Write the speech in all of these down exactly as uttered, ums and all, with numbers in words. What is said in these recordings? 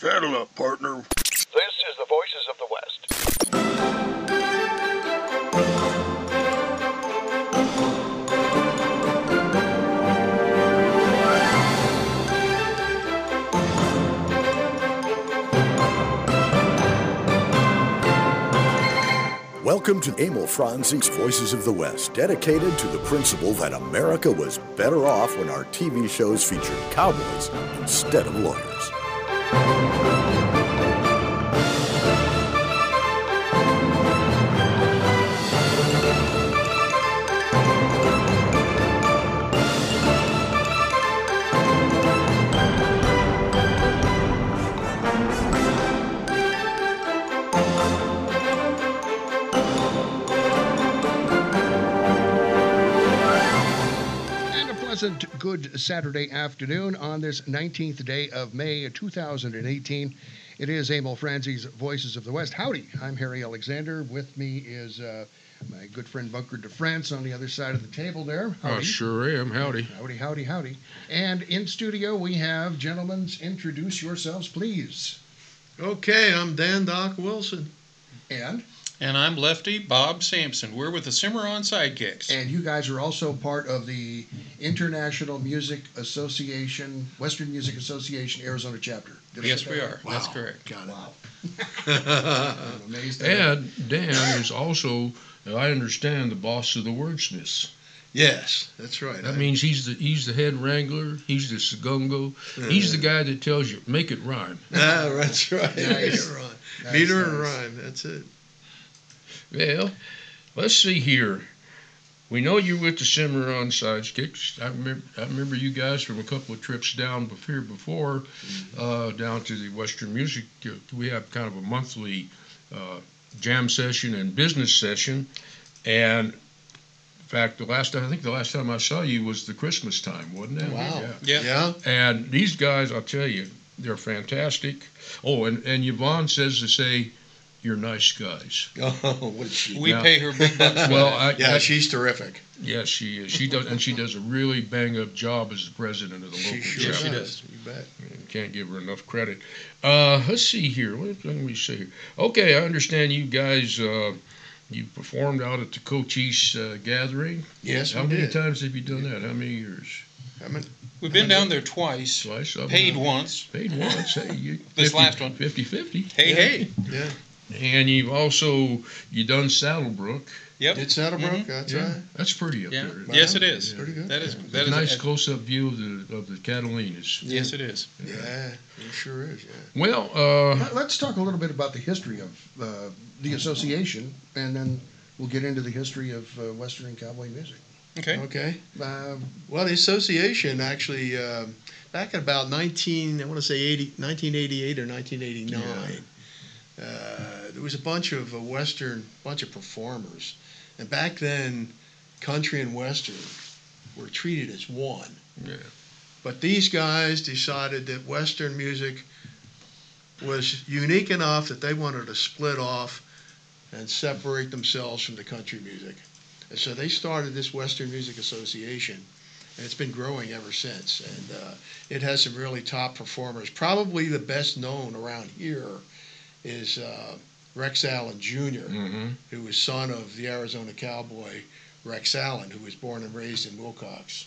Saddle up, partner. This is the Voices of the West. Welcome to Emil Franzi's Voices of the West, dedicated to the principle that America was better off when our T V shows featured cowboys instead of lawyers. Good Saturday afternoon on this nineteenth day of May two thousand eighteen. It is Emil Franzi's Voices of the West. Howdy, I'm Harry Alexander. With me is uh, my good friend Bunker DeFrance on the other side of the table there. I sure am. Howdy. Howdy, howdy, howdy. And in studio we have, gentlemen, introduce yourselves, please. Okay, I'm Dan Doc Wilson. And? And I'm Lefty Bob Sampson. We're with the Cimarron Sidekicks. And you guys are also part of the International Music Association, Western Music Association, Arizona chapter. Did yes, we that? are. Wow. That's correct. Got it. Wow. I'm amazed at And that. Dan is also, I understand, the boss of the Wordsmiths. Yes, that's right. That I, means he's the he's the head wrangler. He's the segungo. He's the guy that tells you, make it rhyme. Ah, that's right. Nice. Make it rhyme. Nice, Meter and nice. rhyme. That's it. Well, let's see here. We know you're with the Cimarron Sidekicks. I remember, I remember you guys from a couple of trips down here before, uh, down to the Western Music. Uh, we have kind of a monthly uh, jam session and business session. And in fact, the last time, I think the last time I saw you was the Christmas time, wasn't it? Wow. Yeah. Yeah. Yeah. And these guys, I'll tell you, they're fantastic. Oh, and, and Yvonne says to say, you're nice guys. Oh, what is she? We Now- pay her big bucks for Well, that. I, Yeah, I, she's terrific. yes, she is. She does, and she does a really bang-up job as the president of the She local sure Yes, she chapter. does. You bet. Can't give her enough credit. Uh, let's see here. What let me see here. Okay, I understand you guys. Uh, you performed out at the Cochise uh, gathering. Yes, How we many did. times have you done that? How many years? I mean, We've been down there twice. Twice. Uh, Paid once. Paid once. Hey, you, This fifty, last one. fifty-fifty. Hey, hey. yeah. And you've also you done Saddlebrook. Yep. It's Saddlebrook. Mhm. That's Yeah, right. that's pretty up Yeah. there. Yes, it is. Pretty good. That is. Yeah. That is. Nice a- close-up view of the of the Catalinas. Yes, it is. Yeah, it sure is. Yeah. Well, uh, Let- Let's talk a little bit about the history of uh, the association, and then we'll get into the history of uh, Western and cowboy music. Okay. Okay. Um, Well, the association actually, um, back in about nineteen, I want to say eighty, nineteen eighty-eight or nineteen eighty-nine, uh, there was a bunch of uh, Western, bunch of performers. And back then, country and Western were treated as one. Yeah. But these guys decided that Western music was unique enough that they wanted to split off and separate themselves from the country music. And so they started this Western Music Association, and it's been growing ever since. And uh, it has some really top performers. Probably the best known around here is uh, Rex Allen Junior, hmm who was son of the Arizona cowboy Rex Allen, who was born and raised in Wilcox.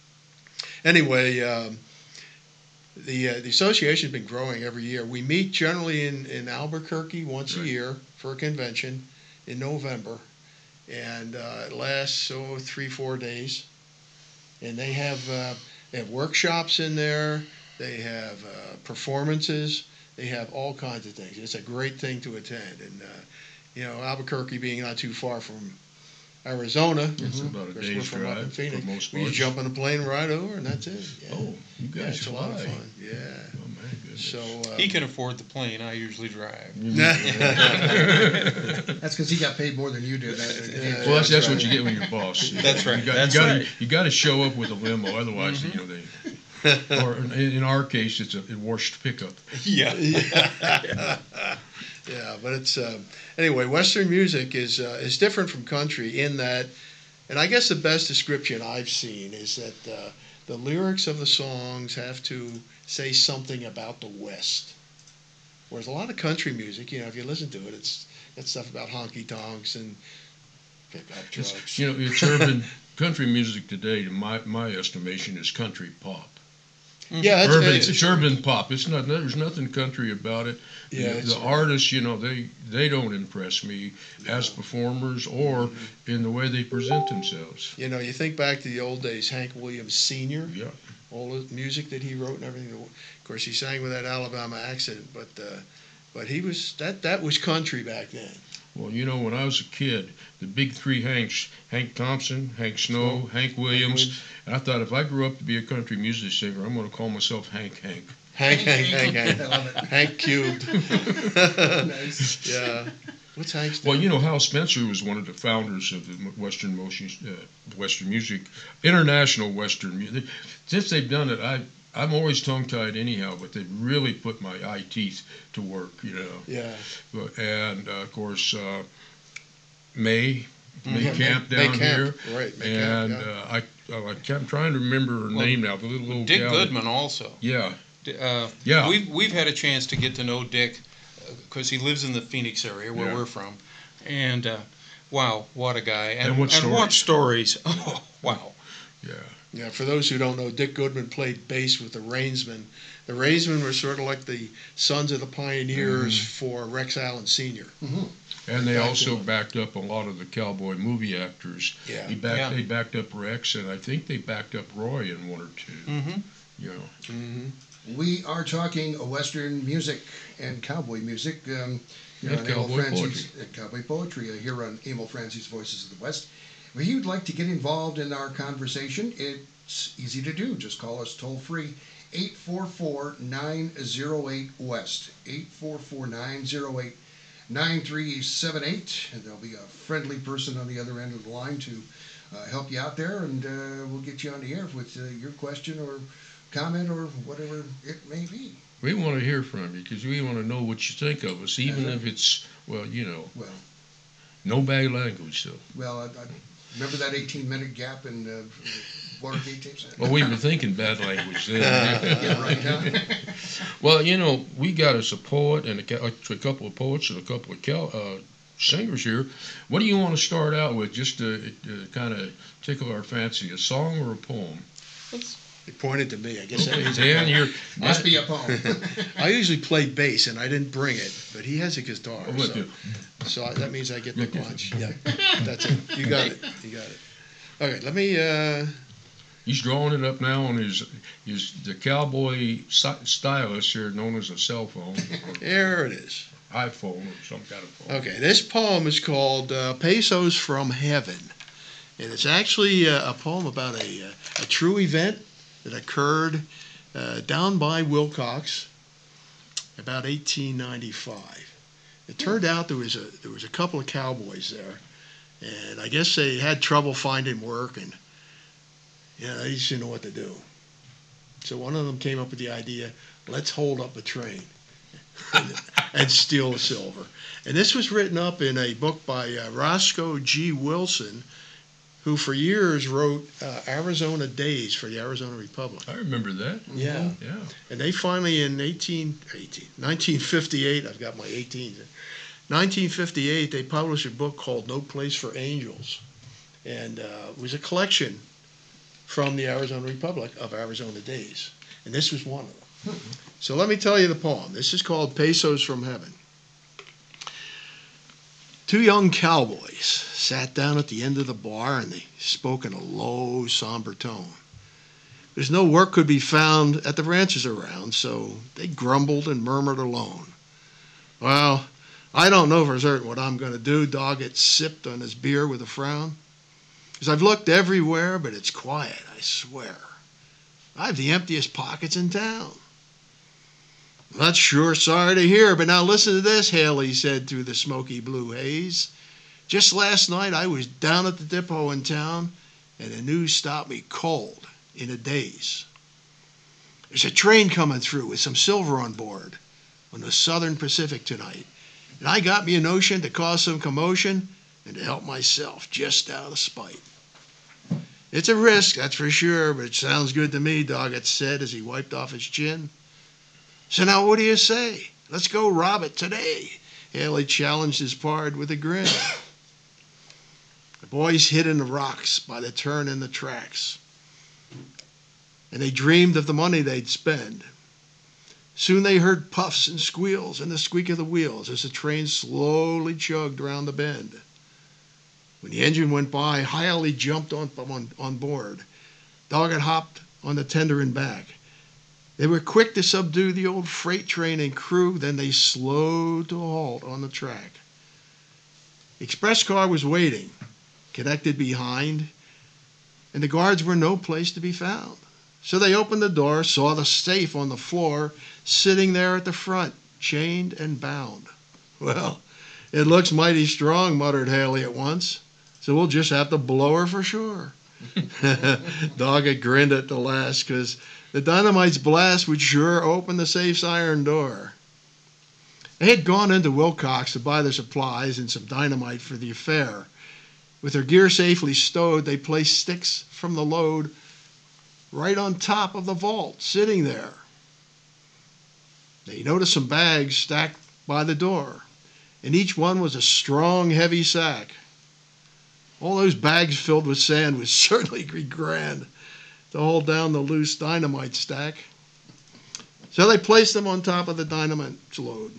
Anyway, um, the uh, the association has been growing every year. We meet generally in, in Albuquerque once Right. a year for a convention in November, and uh, it lasts oh three four days. And they have uh, they have workshops in there. They have uh, performances. They have all kinds of things. It's a great thing to attend. And uh, you know, Albuquerque being not too far from Arizona, It's about a of course, day's we're from up in drive Phoenix. for most We just parts. jump on a plane right over, and that's it. Yeah. Oh, you yeah, guys it's a fly. lot of fun. Yeah. Oh my goodness. So uh, He can afford the plane. I usually drive. That's because he got paid more than you did. That, Yeah. Well, that's, that's That's what right. you get when you're boss. That's right. You got, That's you gotta, right. You got to show up with a limo, otherwise, you know, they. Or in, in our case, it's a, a washed pickup. Yeah. yeah, but it's um, anyway. Western music is uh, is different from country in that, and I guess the best description I've seen is that uh, the lyrics of the songs have to say something about the West. Whereas a lot of country music, you know, if you listen to it, it's got stuff about honky tonks and pickup trucks. It's, you know, it's urban country music today. To my my estimation, is country pop. Yeah, it's, Urban, it's, it's urban pop. It's not. There's nothing country about it. Yeah, the, it's- the artists, you know, they they don't impress me as performers or Mm-hmm. in the way they present themselves. you know, you think back to the old days, Hank Williams Senior, Yeah. all the music that he wrote and everything. Of course, he sang with that Alabama accent, but uh, but he was that that was country back then. Well, you know, when I was a kid, the big three Hanks, Hank Thompson, Hank Snow, Hank Williams, Williams. and I thought if I grew up to be a country music singer, I'm going to call myself Hank Hank. Hank, Hank, Hank, Hank, I love it. Hank cubed. Nice. Yeah. What's Hank's Well, name? you know, Hal Spencer was one of the founders of the Western motion, uh, Western music, international Western music. Since they've done it, I I'm always tongue-tied anyhow, but they've really put my eye teeth to work, you know. Yeah. But, and uh, of course, uh, May May Mhm. Camp May down Camp, here, right, May and Camp, yeah. uh, I uh, I can't, I'm trying to remember her Well, name now. The little old Dick gal that- Goodman also. Yeah, Uh, Yeah. We've, we've had a chance to get to know Dick because he lives in the Phoenix area where Yeah. we're from. And uh, wow, what a guy. And, And what what stories. Oh, wow. yeah. Yeah, for those who don't know, Dick Goodman played bass with the Rainsmen. The Rainsmen were sort of like the Sons of the Pioneers for Rex Allen Senior And they Back also then. backed up a lot of the cowboy movie actors. Yeah. He backed, Yeah. They backed up Rex, and I think they backed up Roy in one or two. Mm-hmm. You know, Mm-hmm. We are talking Western music and cowboy music. Um, here And on Emil cowboy Franzi's, uh, cowboy poetry uh, here on Emil Franzi's Voices of the West. If you'd like to get involved in our conversation, it's easy to do. Just call us toll free, eight four four, nine oh eight, West, eight four four, nine oh eight, nine three seven eight, and there'll be a friendly person on the other end of the line to uh, help you out there, and uh, we'll get you on the air with uh, your question or comment or whatever it may be. we want to hear from you because we want to know what you think of us, even Uh-huh. if it's, well, you know, Well, no bad language, though. well, I, I remember that eighteen-minute gap in uh, Watergate tapes. Well, we were thinking bad language then. Yeah, right. Huh? Well, you know, we got us a poet and a, ca- a couple of poets and a couple of cal- uh, singers here. What do you want to start out with, just to, to kind of tickle our fancy, a song or a poem? He pointed to me. I guess that means Dan, you're Must be a poem. I usually play bass, and I didn't bring it, but he has a guitar, Oh, look, so, so I, that means I get the punch. Yeah, that's it. You got it. You got it. Okay, let me. Uh, He's drawing it up now on his his the cowboy si- stylus here, known as a cell phone or there it is. iPhone or some kind of phone. Okay, this poem is called uh, "Pesos from Heaven," and it's actually uh, a poem about a uh, a true event that occurred uh, down by Wilcox about eighteen ninety-five. It turned out there was a there was a couple of cowboys there, and I guess they had trouble finding work, and yeah, they just didn't know what to do. So one of them came up with the idea: let's hold up a train and, and steal the silver. And this was written up in a book by uh, Roscoe G. Wilson, who for years wrote uh, Arizona Days for the Arizona Republic. I remember that. Yeah. Yeah. And they finally, in eighteen, eighteen, nineteen fifty-eight, I've got my eighteen, nineteen fifty-eight, they published a book called No Place for Angels. And uh, it was a collection from the Arizona Republic of Arizona Days. And this was one of them. So let me tell you the poem. This is called Pesos from Heaven. Two young cowboys sat down at the end of the bar and they spoke in a low, somber tone. There's no work could be found at the ranches around, so they grumbled and murmured alone. Well, I don't know for certain what I'm going to do, Doggett sipped on his beer with a frown. As I've looked everywhere, but it's quiet, I swear. I've the emptiest pockets in town. That's sure sorry to hear, but now listen to this, Haley said through the smoky blue haze. Just last night I was down at the depot in town, and the news stopped me cold in a daze. There's a train coming through with some silver on board on the Southern Pacific tonight, and I got me a notion to cause some commotion and to help myself just out of spite. It's a risk, that's for sure, but it sounds good to me, Doggett said as he wiped off his chin. So now what do you say? Let's go rob it today," Haley challenged his pard with a grin. The boys hid in the rocks by the turn in the tracks, and they dreamed of the money they'd spend. Soon they heard puffs and squeals and the squeak of the wheels as the train slowly chugged around the bend. When the engine went by, Haley jumped on, on, on board. Doggett hopped on the tender and back. They were quick to subdue the old freight train and crew, then they slowed to a halt on the track. The express car was waiting, connected behind, and the guards were no place to be found. So they opened the door, saw the safe on the floor, sitting there at the front, chained and bound. "Well, it looks mighty strong," muttered Haley at once, "so we'll just have to blow her for sure." Doggett grinned at the last, because the dynamite's blast would sure open the safe's iron door. They had gone into Wilcox to buy their supplies and some dynamite for the affair. With their gear safely stowed, they placed sticks from the load right on top of the vault, sitting there. They noticed some bags stacked by the door, and each one was a strong, heavy sack. All those bags filled with sand would certainly be grand to hold down the loose dynamite stack. So they placed them on top of the dynamite load,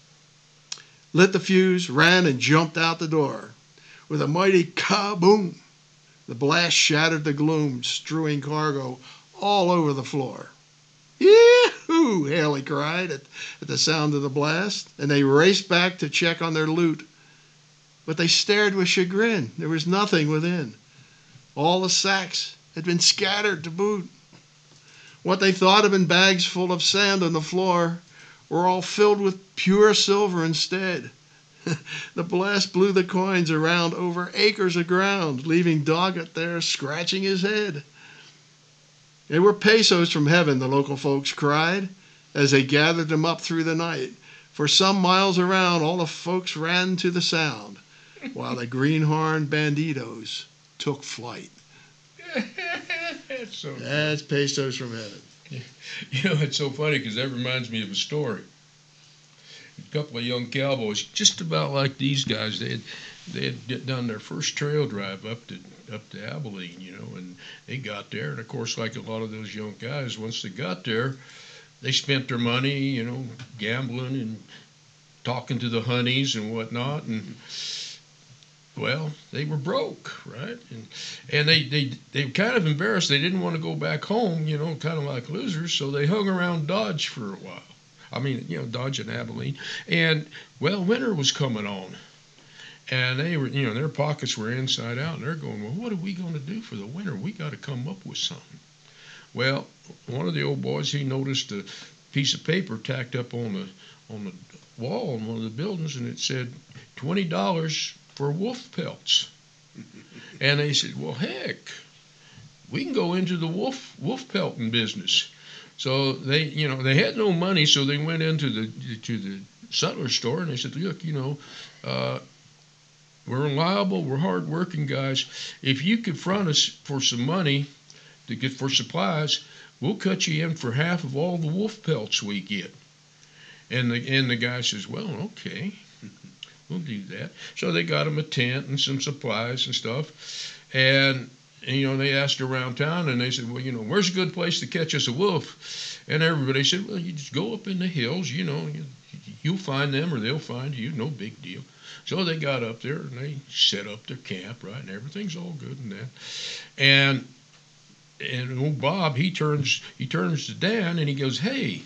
lit the fuse, ran, and jumped out the door. With a mighty kaboom, the blast shattered the gloom, strewing cargo all over the floor. "Yee-hoo!" Haley cried at, at the sound of the blast, and they raced back to check on their loot. But they stared with chagrin. There was nothing within. All the sacks had been scattered to boot. What they thought had been bags full of sand on the floor were all filled with pure silver instead. The blast blew the coins around over acres of ground, leaving Doggett there scratching his head. They were pesos from heaven, the local folks cried, as they gathered them up through the night. For some miles around, all the folks ran to the sound, while the greenhorn banditos took flight. That's so That's pesos from heaven. You know, it's so funny because that reminds me of a story. A couple of young cowboys, just about like these guys, they had they had done their first trail drive up to up to Abilene, you know, and they got there, and of course, like a lot of those young guys, once they got there, they spent their money, you know, gambling and talking to the honeys and whatnot, and well, they were broke, right? And and they they they were kind of embarrassed. They didn't want to go back home, you know, kind of like losers, so they hung around Dodge for a while. I mean, you know, Dodge and Abilene. And, well, winter was coming on. And they were, you know, their pockets were inside out. And they're going, well, what are we going to do for the winter? We got to come up with something. Well, one of the old boys, he noticed a piece of paper tacked up on the on the wall in one of the buildings, and it said twenty dollars for wolf pelts. And they said, well, heck, we can go into the wolf wolf pelting business. So they, you know, they had no money, so they went into the to the sutler store and they said, look, you know, uh, we're reliable, we're hard-working guys. If you could front us for some money to get for supplies, we'll cut you in for half of all the wolf pelts we get. And the and the guy says, well, okay, we'll do that. So they got him a tent and some supplies and stuff, and. And, you know, they asked around town, and they said, well, you know, where's a good place to catch us a wolf? And everybody said, well, you just go up in the hills, you know, you, you'll find them or they'll find you, no big deal. So they got up there, and they set up their camp, right, and everything's all good and that. And and old Bob, he turns he turns to Dan, and he goes, hey,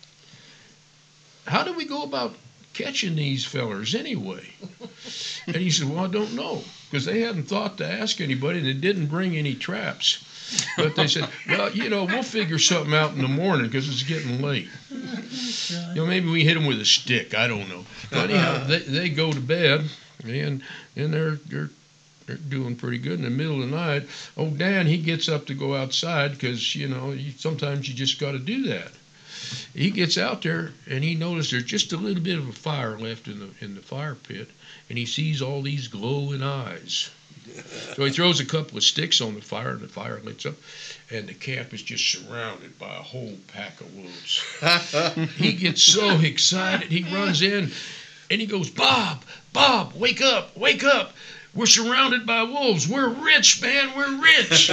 how do we go about catching these fellers anyway? And he said, well, I don't know, because they hadn't thought to ask anybody, and they didn't bring any traps. But they said, well, you know, we'll figure something out in the morning because it's getting late. You know, maybe we hit them with a stick. I don't know. But anyhow, they, they go to bed, and and they're they're they're doing pretty good. In the middle of the night, oh, Dan, he gets up to go outside because, you know, you, sometimes you just got to do that. He gets out there, and he noticed there's just a little bit of a fire left in the in the fire pit, and he sees all these glowing eyes. So he throws a couple of sticks on the fire, and the fire lights up, and the camp is just surrounded by a whole pack of wolves. He gets so excited, he runs in, and he goes, Bob, Bob, wake up, wake up. We're surrounded by wolves. We're rich, man, we're rich.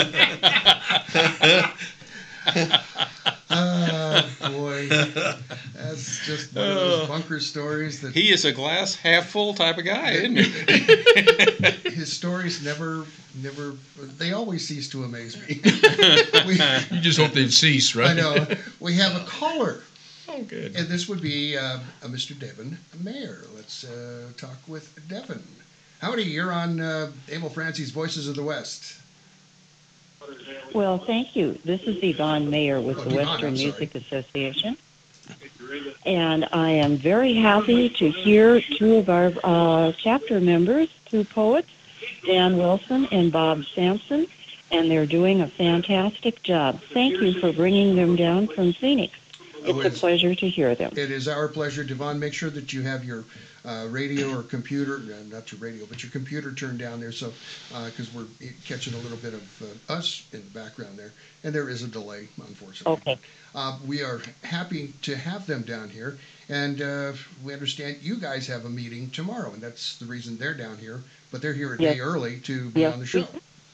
Oh, boy. That's just one of those bunker stories that He is a glass half full type of guy, isn't he? his stories never, never, they always cease to amaze me. we, You just hope they'd cease, right? I know. We have a caller, Oh, good. and this would be uh, uh, Mister Devin Mayer. Let's uh, talk with Devin. Howdy, you're on uh, Emil Francie's Voices of the West. Well, thank you. This is Yvonne Mayer with Oh, the Yvonne, Western I'm sorry. Music Association. And I am very happy to hear two of our uh, chapter members, two poets, Dan Wilson and Bob Sampson, and they're doing a fantastic job. Thank you for bringing them down from Phoenix. Oh, It's a it's- pleasure to hear them. It is our pleasure, Devon. Make sure that you have your uh, radio or computer, uh, not your radio, but your computer turned down there, so because we're catching a little bit of uh, us in the background there, and there is a delay, unfortunately. Okay. Uh, we are happy to have them down here, and uh, we understand you guys have a meeting tomorrow, and that's the reason they're down here, but they're here a Yes. day early to be Yes. on the show.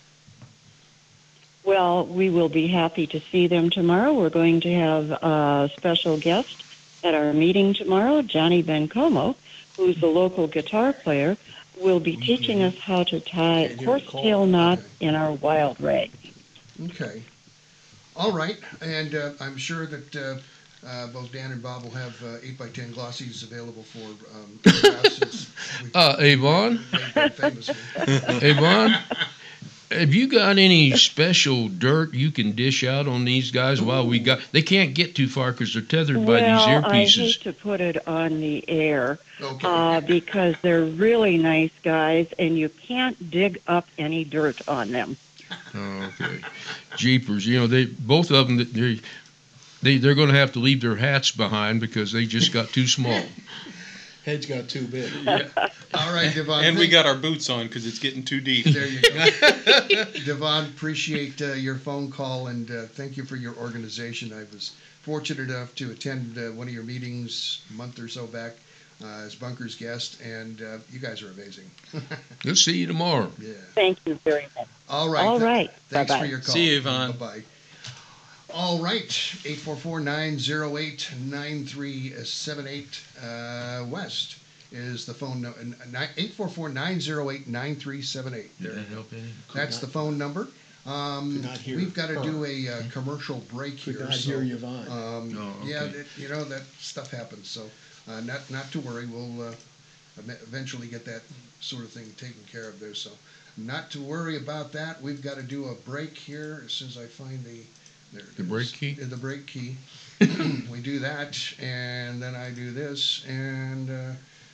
Well, we will be happy to see them tomorrow. We're going to have a special guest at our meeting tomorrow, Johnny Bencomo, who's the local guitar player, will be teaching us how to tie Can't hear the call. horsetail knots Okay. in our wild rag. Okay. All right, and uh, I'm sure that uh, uh, both Dan and Bob will have uh, eight by ten glossies available for um, autographs, since we've Uh, Avon, made them famous. Avon, have you got any special dirt you can dish out on these guys while we got? They can't get too far because they're tethered by Well, these I earpieces. hate to put it on the air Okay. uh, because they're really nice guys, and you can't dig up any dirt on them. Oh, okay. Jeepers, you know they both of them. They they they're going to have to leave their hats behind because they just got too small. Head's got too big. All right, Devon. And we thank- got our boots on because it's getting too deep. There you go. Devon, appreciate uh, your phone call, and uh, thank you for your organization. I was fortunate enough to attend uh, one of your meetings a month or so back uh, as Bunker's guest, and uh, you guys are amazing. We'll see you tomorrow. Yeah. Thank you very much. All right. All th- right. Thanks Bye-bye. for your call. See you, Yvonne. Bye-bye. All right. eight four four, nine zero eight, nine three seven eight uh, West is the phone number. eight four four, nine zero eight, nine three seven eight. Did that help any? That's the phone number. Um, Could not hear we've got to her. do a uh, commercial break Could here. not so, hear Yvonne. Um, Oh, okay. Yeah, that, you know, that stuff happens. So uh, not not to worry. We'll uh, em- eventually get that sort of thing taken care of there. So not to worry about that. We've got to do a break here as soon as I find the there it The is. break key? Uh, The break key. We do that, and then I do this, and uh,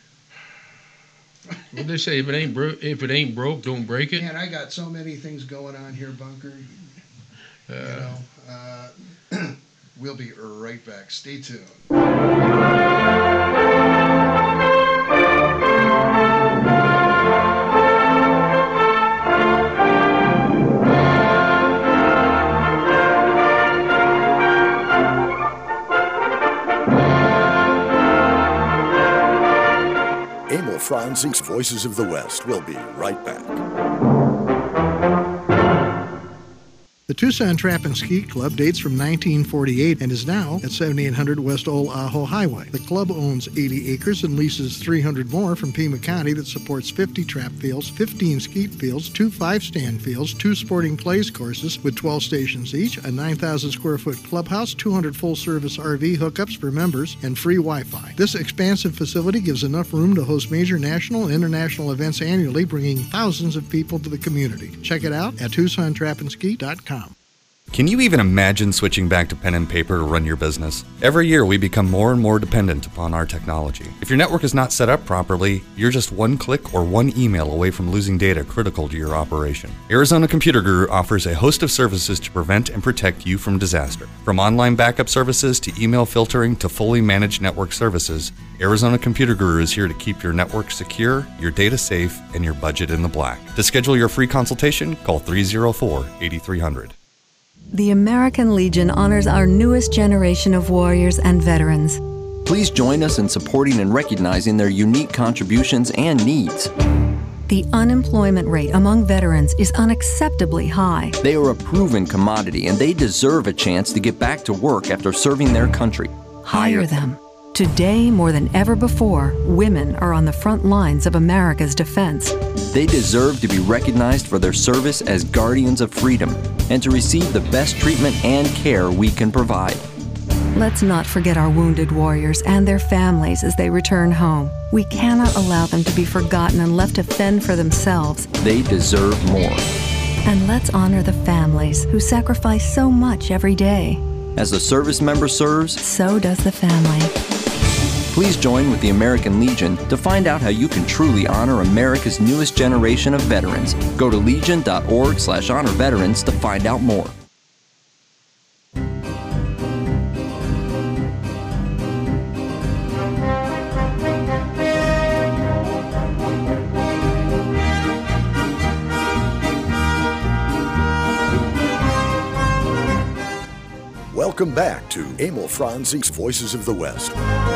What they say? If it ain't broke, if it ain't broke, don't break it. man, I got so many things going on here, Bunker. You Uh, know, uh, we'll be right back. Stay tuned. Emil Franzi's Voices of the West will be right back. The Tucson Trap and Ski Club dates from nineteen forty-eight and is now at seventy-eight hundred West Old Ajo Highway. The club owns eighty acres and leases three hundred more from Pima County that supports fifty trap fields, fifteen skeet fields, two five-stand fields, two sporting clays courses with twelve stations each, a nine thousand square foot clubhouse, two hundred full-service R V hookups for members, and free Wi-Fi. This expansive facility gives enough room to host major national and international events annually, bringing thousands of people to the community. Check it out at tucson trap and ski dot com. Can you even imagine switching back to pen and paper to run your business? Every year we become more and more dependent upon our technology. If your network is not set up properly, you're just one click or one email away from losing data critical to your operation. Arizona Computer Guru offers a host of services to prevent and protect you from disaster. From online backup services to email filtering to fully managed network services, Arizona Computer Guru is here to keep your network secure, your data safe, and your budget in the black. To schedule your free consultation, call three oh four, eight three hundred. The American Legion honors our newest generation of warriors and veterans. Please join us in supporting and recognizing their unique contributions and needs. The unemployment rate among veterans is unacceptably high. They are a proven commodity and they deserve a chance to get back to work after serving their country. Hire them. Today, more than ever before, women are on the front lines of America's defense. They deserve to be recognized for their service as guardians of freedom and to receive the best treatment and care we can provide. Let's not forget our wounded warriors and their families as they return home. We cannot allow them to be forgotten and left to fend for themselves. They deserve more. And let's honor the families who sacrifice so much every day. As the service member serves, so does the family. Please join with the American Legion to find out how you can truly honor America's newest generation of veterans. Go to legion.org slash honor veterans to find out more. Welcome back to Emil Franzi's Voices of the West.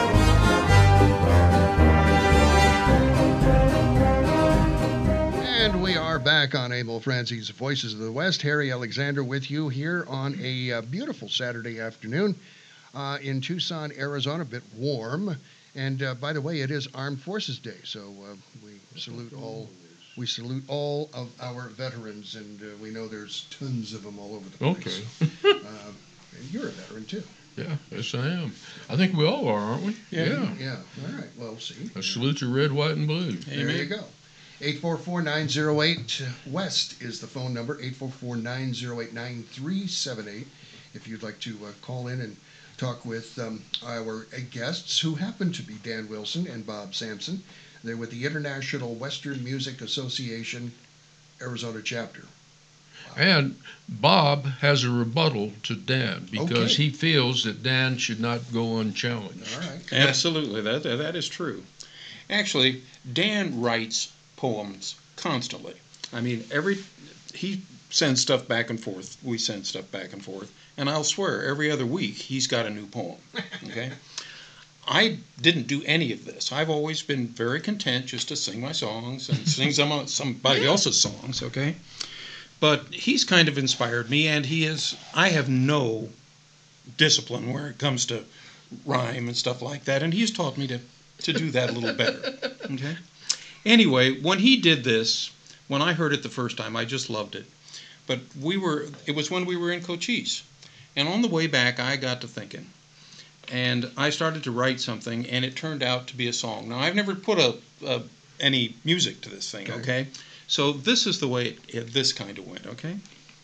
And we are back on Emil Franzi's Voices of the West. Harry Alexander with you here on a uh, beautiful Saturday afternoon uh, in Tucson, Arizona. A bit warm. And uh, by the way, it is Armed Forces Day, so uh, we salute all. We salute all of our veterans, and uh, we know there's tons of them all over the place. Okay. uh, and you're a veteran too. Yeah, yes I am. I think we all are, aren't we? Yeah. Yeah. yeah. All right. Well, see. I salute you, red, white, and blue. There Amen. You go. eight four four, nine oh eight, West is the phone number, eight four four, nine oh eight, nine three seven eight, if you'd like to uh, call in and talk with um, our uh, guests, who happen to be Dan Wilson and Bob Sampson. They're with the International Western Music Association, Arizona chapter. Wow. And Bob has a rebuttal to Dan because Okay. he feels that Dan should not go unchallenged. All right. Absolutely, that that is true. Actually, Dan writes poems constantly. I mean, every he sends stuff back and forth. We send stuff back and forth, and I'll swear every other week he's got a new poem. Okay. I didn't do any of this. I've always been very content just to sing my songs and sing some somebody else's songs. Okay. But he's kind of inspired me, and he is. I have no discipline where it comes to rhyme and stuff like that, and he's taught me to, to do that a little better. Okay. Anyway, when he did this, when I heard it the first time, I just loved it. But we were. It was when we were in Cochise, and on the way back, I got to thinking, and I started to write something, and it turned out to be a song. Now, I've never put a, a any music to this thing. Okay. okay? So this is the way it, it, this kind of went, okay?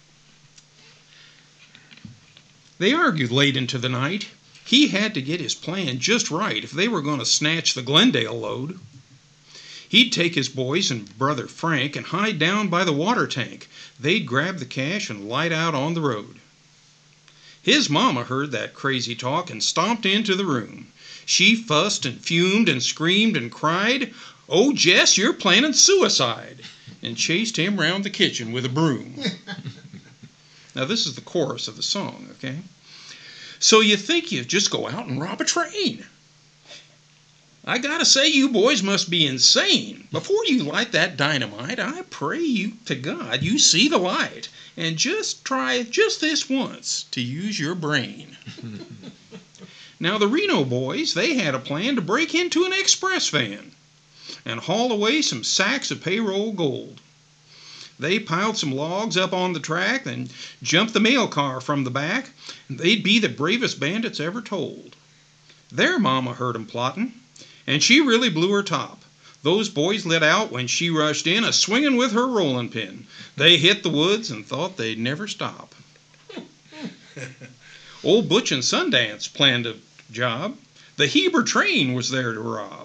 They argued late into the night. He had to get his plan just right if they were going to snatch the Glendale load. He'd take his boys and brother Frank and hide down by the water tank. They'd grab the cash and light out on the road. His mama heard that crazy talk and stomped into the room. She fussed and fumed and screamed and cried, "Oh, Jess, you're planning suicide," and chased him round the kitchen with a broom. Now, this is the chorus of the song, okay? So you think you just go out and rob a train. I gotta say, you boys must be insane. Before you light that dynamite, I pray you to God you see the light, and just try just this once to use your brain. Now, the Reno boys, they had a plan to break into an express van and haul away some sacks of payroll gold. They piled some logs up on the track and jumped the mail car from the back, and they'd be the bravest bandits ever told. Their mama heard 'em plotting, and she really blew her top. Those boys lit out when she rushed in, a-swinging with her rolling pin. They hit the woods and thought they'd never stop. Old Butch and Sundance planned a job. The Heber train was there to rob.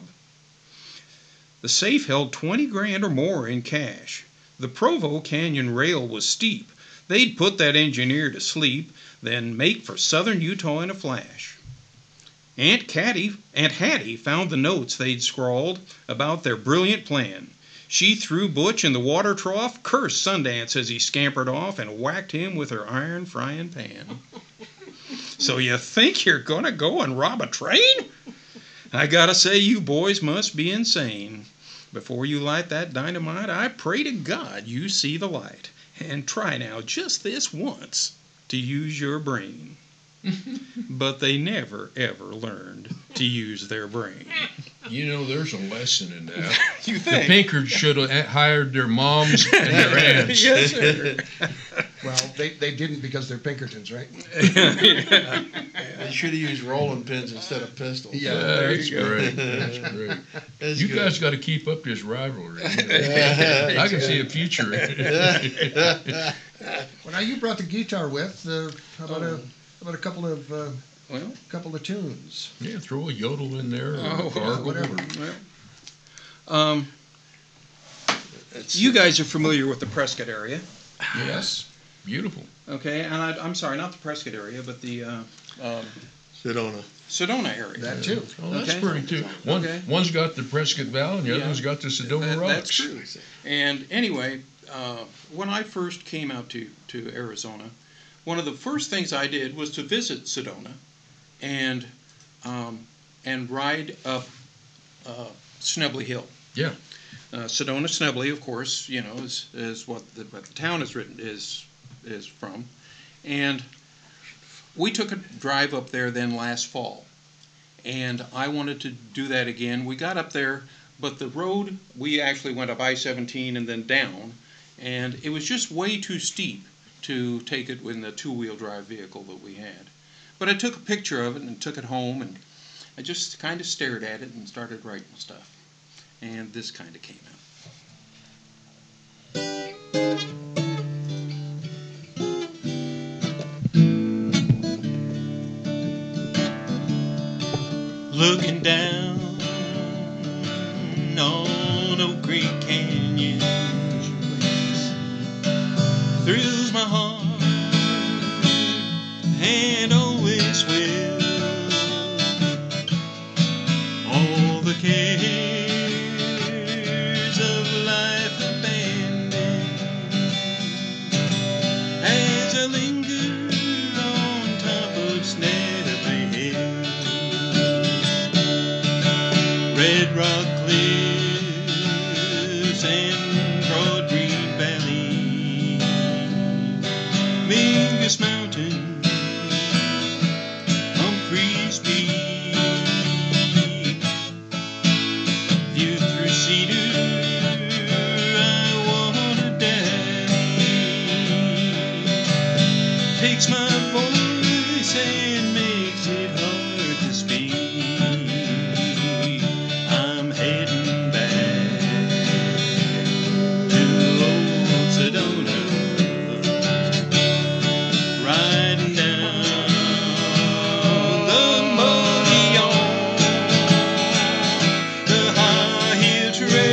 The safe held twenty grand or more in cash. The Provo Canyon rail was steep. They'd put that engineer to sleep, then make for southern Utah in a flash. Aunt Hattie, Aunt Hattie found the notes they'd scrawled about their brilliant plan. She threw Butch in the water trough, cursed Sundance as he scampered off, and whacked him with her iron frying pan. So you think you're going to go and rob a train? I gotta say, you boys must be insane. Before you light that dynamite, I pray to God you see the light. And try now, just this once, to use your brain. But they never, ever learned to use their brain. You know, there's a lesson in that. You think? The Pinkards should have hired their moms and their aunts. Yes, sir. Well, they, they didn't because they're Pinkertons, right? They should have used rolling pins instead of pistols. Yeah, Yeah, there that's you go. great. That's great. That's You good. guys got to keep up this rivalry. You know. I can see a future in it. Well, now you brought the guitar with. Uh, how about a how about a couple of uh, Well, couple of tunes? Yeah, throw a yodel in there or Oh, a gargle. whatever. well. Um, It's- you guys are familiar with the Prescott area, Yes, beautiful. okay? And I, I'm sorry, not the Prescott area, but the uh, um, Sedona. Sedona area. That too. Oh, that's Okay. pretty too. One, Okay. One's got the Prescott Valley, and the Yeah. other one's got the Sedona That- Rocks. that's true. And anyway, uh, when I first came out to, to Arizona, one of the first things I did was to visit Sedona and um, and ride up uh, Snebley Hill. Yeah. Uh, Sedona Snebley, of course, you know, is, is what the, what the town is written is is from, and we took a drive up there then last fall, and I wanted to do that again. We got up there, but the road, we actually went up I seventeen and then down, and it was just way too steep to take it in the two-wheel drive vehicle that we had. But I took a picture of it and took it home, and I just kind of stared at it and started writing stuff. And this kind of came out. Looking down on Oak Creek Canyon, thrills my heart and always will. All the cares of life abandoned as I linger on top of Snebley Hill. Red rock cliffs and broad green valley, Mingus Mountain, Humphreys Peak, view through Cedar, I wanna die. Takes my voice and makes it hard to speak. I'm heading back to old Sedona, riding down the Mogollon, the high hill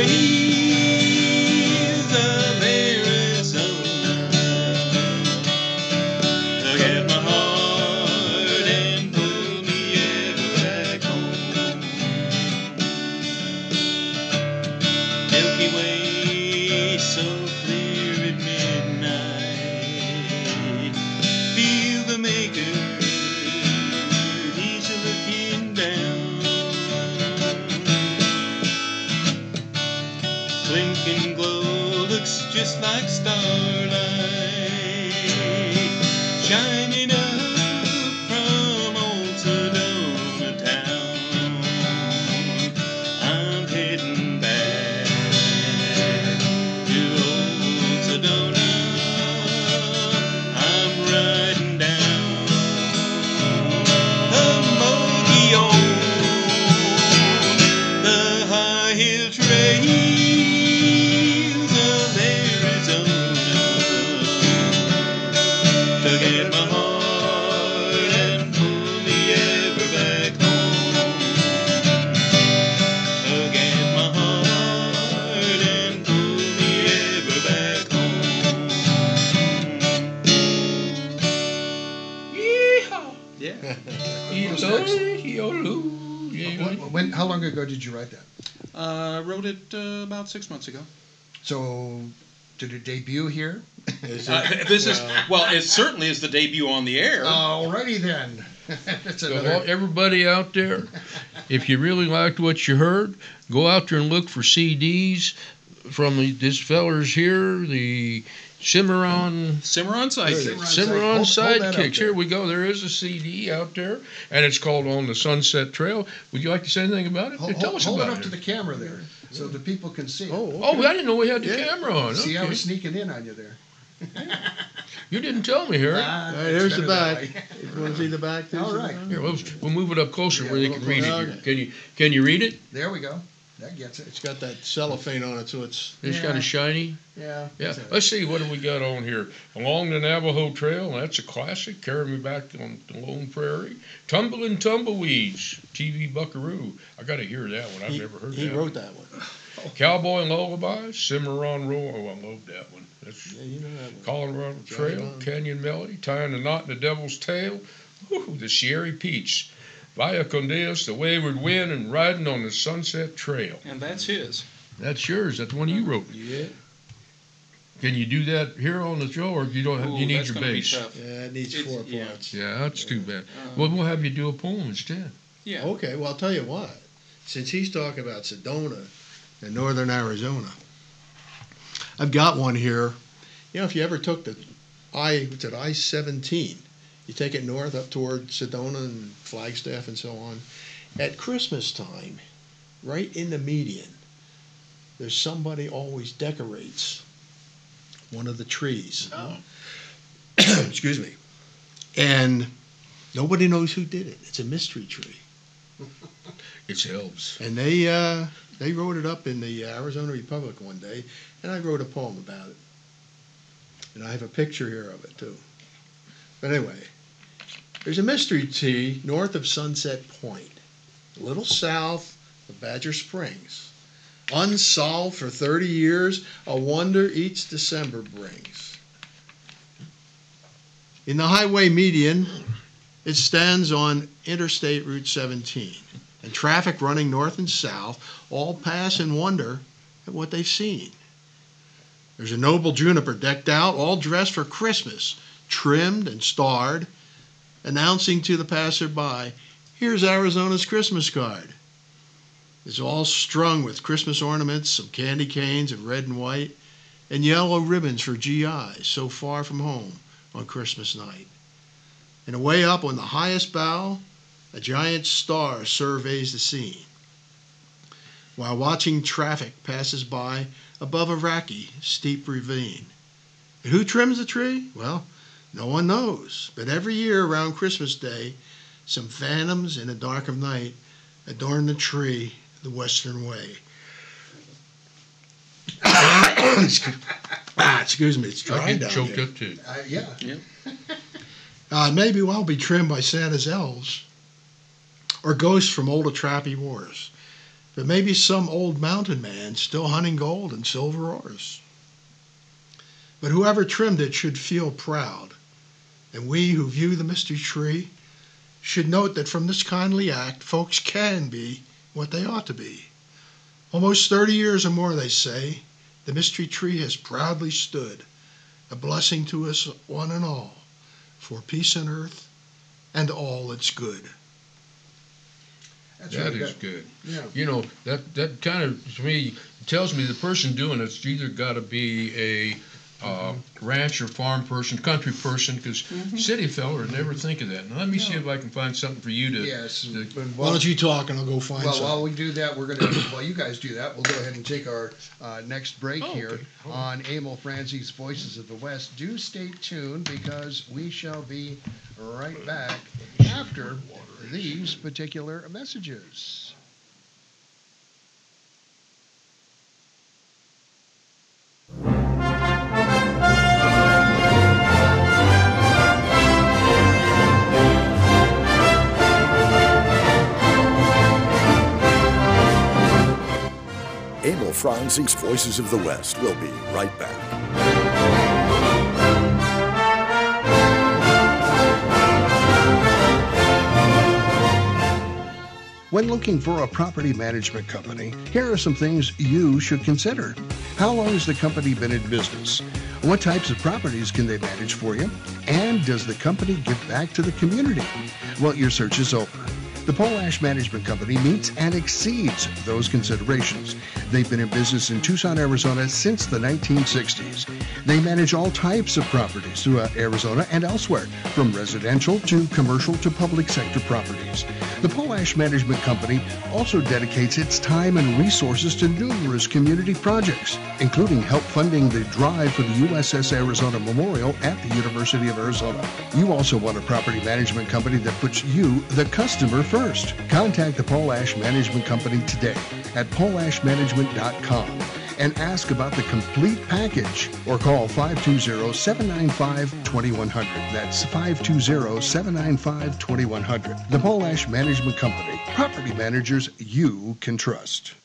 trails of Arizona. Look at my heart and pull me ever back home. Milky Way so clear at midnight, feel the maker, he's looking down. Blinking glow looks just like starlight, shining up from old Sedona town. I'm heading back to old Sedona. I'm riding down the Mogollon, the high hill trails of Arizona. long ago did you write that? I uh, wrote it uh, about six months ago. So, did it debut here? Is Uh, it? this is Well, well. It certainly is the debut on the air. Alrighty then. That's So another. all- everybody out there, if you really liked what you heard, go out there and look for C Ds from the, this feller's here, the Cimarron Cimarron Sidekick. Cimarron Hold- hold that up Sidekicks. there. Here we go. There is a C D out there, and it's called On the Sunset Trail. Would you like to say anything about it? Hold, Tell hold, us hold it about up to the camera there, so the people can see it. Oh, Oh, I didn't know we had the Yeah. camera on. See, I Okay. was sneaking in on you there. You didn't tell me, Harry. Ah, all right, it's here's the better that back. way. You want to see the back? too, All Suzanne? right. Here, we'll, we'll move it up closer Yeah, where they a can little read it. closer. Here. Can you can you read it? There we go. That gets it. It's got that cellophane on it, so it's. It's Yeah. kind of shiny. Yeah. Yeah. that's it. Let's see what do we got on here. Along the Navajo Trail. That's a classic. Carry me back on the Lone Prairie. Tumbling Tumbleweeds. T V Buckaroo. I got to hear that one. I've he, never heard He that. wrote that one. Cowboy Lullaby. Cimarron Roll. Oh, I love that one. That's Yeah, you know that one. Colorado Johnny Trail, Bond. Canyon Melody, Tying the Knot in the Devil's Tail, whew, the Sierra Peach, Via Condeos, the Wayward Wind, and Riding on the Sunset Trail. And that's his. That's yours. That's one you wrote. Yeah. Can you do that here on the show, or you don't have? Ooh, you need that's your gonna be bass. tough. Yeah, it needs It's- four yeah. parts. Yeah, that's too bad. Uh, Well, we'll have you do a poem instead. Yeah. Okay, well, I'll tell you what. Since he's talking about Sedona in northern Arizona, I've got one here. You know, if you ever took the I, what's it, I seventeen, you take it north up toward Sedona and Flagstaff and so on. At Christmas time, right in the median, there's somebody always decorates one of the trees. Oh. Excuse me. And nobody knows who did it. It's a mystery tree. It's elves. And they uh, they wrote it up in the Arizona Republic one day, and I wrote a poem about it. And I have a picture here of it too. But anyway, there's a mystery tree north of Sunset Point, a little south of Badger Springs. Unsolved for thirty years, a wonder each December brings. In the highway median, it stands on Interstate Route seventeen, and traffic running north and south all pass and wonder at what they've seen. There's a noble juniper decked out, all dressed for Christmas, trimmed and starred, announcing to the passerby, "Here's Arizona's Christmas card." It's all strung with Christmas ornaments, some candy canes of red and white, and yellow ribbons for G Is so far from home on Christmas night. And away up on the highest bough, a giant star surveys the scene, while watching traffic passes by above a rocky, steep ravine. And who trims the tree? Well, no one knows, but every year around Christmas Day, some phantoms in the dark of night adorn the tree the western way. ah, excuse me, it's dry I down choked here. up too. Uh, yeah. Uh, maybe well be trimmed by Santa's elves, or ghosts from old Atrappy wars, but maybe some old mountain man still hunting gold and silver ores. But whoever trimmed it should feel proud, and we who view the mystery tree should note that from this kindly act, folks can be what they ought to be. Almost thirty years or more, they say, the mystery tree has proudly stood, a blessing to us one and all, for peace on earth and all that's good. That's That really is good. good. Yeah. You know, that that kind of to me tells me the person doing it's either got to be a uh, ranch or farm person, country person, because city fella would never think of that. Now let me see if I can find something for you to. Yes. to- and Why while- don't you talk and I'll go find Well, some. while we do that, we're going to, while you guys do that, we'll go ahead and take our uh, next break Oh, here okay. Oh. on Emil Franzi's Voices of the West. Do stay tuned because we shall be right back after these particular messages. Emil Franzi's Voices of the West. We'll be right back. When looking for a property management company, here are some things you should consider. How long has the company been in business? What types of properties can they manage for you? And does the company give back to the community? Well, your search is over. The Polash Management Company meets and exceeds those considerations. They've been in business in Tucson, Arizona since the nineteen sixties. They manage all types of properties throughout Arizona and elsewhere, from residential to commercial to public sector properties. The Polash Management Company also dedicates its time and resources to numerous community projects, including help funding the drive for the U S S Arizona Memorial at the University of Arizona. You also want a property management company that puts you, the customer, first. Contact the Polash Management Company today at polash management dot com and ask about the complete package, or call five two zero, seven nine five, two one zero zero. That's five two zero, seven nine five, two one zero zero. The Polash Management Company. Property managers you can trust.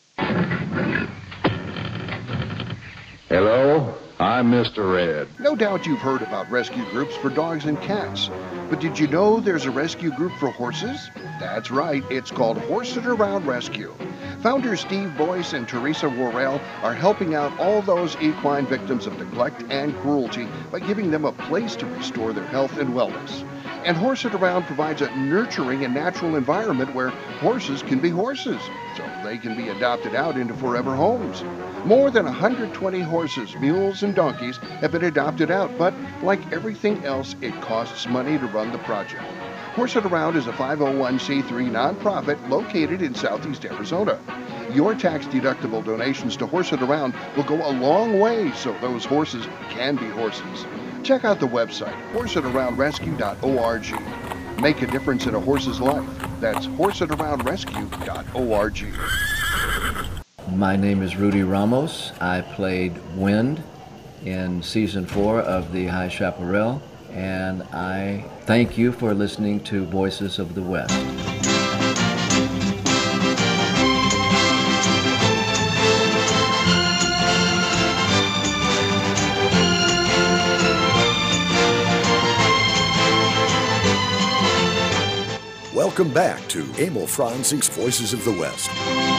Hello, I'm Mister Red. No doubt you've heard about rescue groups for dogs and cats. But did you know there's a rescue group for horses? That's right, it's called Horse It Around Rescue. Founders Steve Boyce and Teresa Worrell are helping out all those equine victims of neglect and cruelty by giving them a place to restore their health and wellness. And Horse It Around provides a nurturing and natural environment where horses can be horses, so they can be adopted out into forever homes. More than one hundred twenty horses, mules, and donkeys have been adopted out, but like everything else, it costs money to run the project. Horse It Around is a five oh one c three nonprofit located in southeast Arizona. Your tax-deductible donations to Horse It Around will go a long way so those horses can be horses. Check out the website, horse it around rescue dot org. Make a difference in a horse's life. That's horse it around rescue dot org. My name is Rudy Ramos. I played Wind in season four of The High Chaparral, and I thank you for listening to Voices of the West. Welcome back to Emil Franzi's Voices of the West.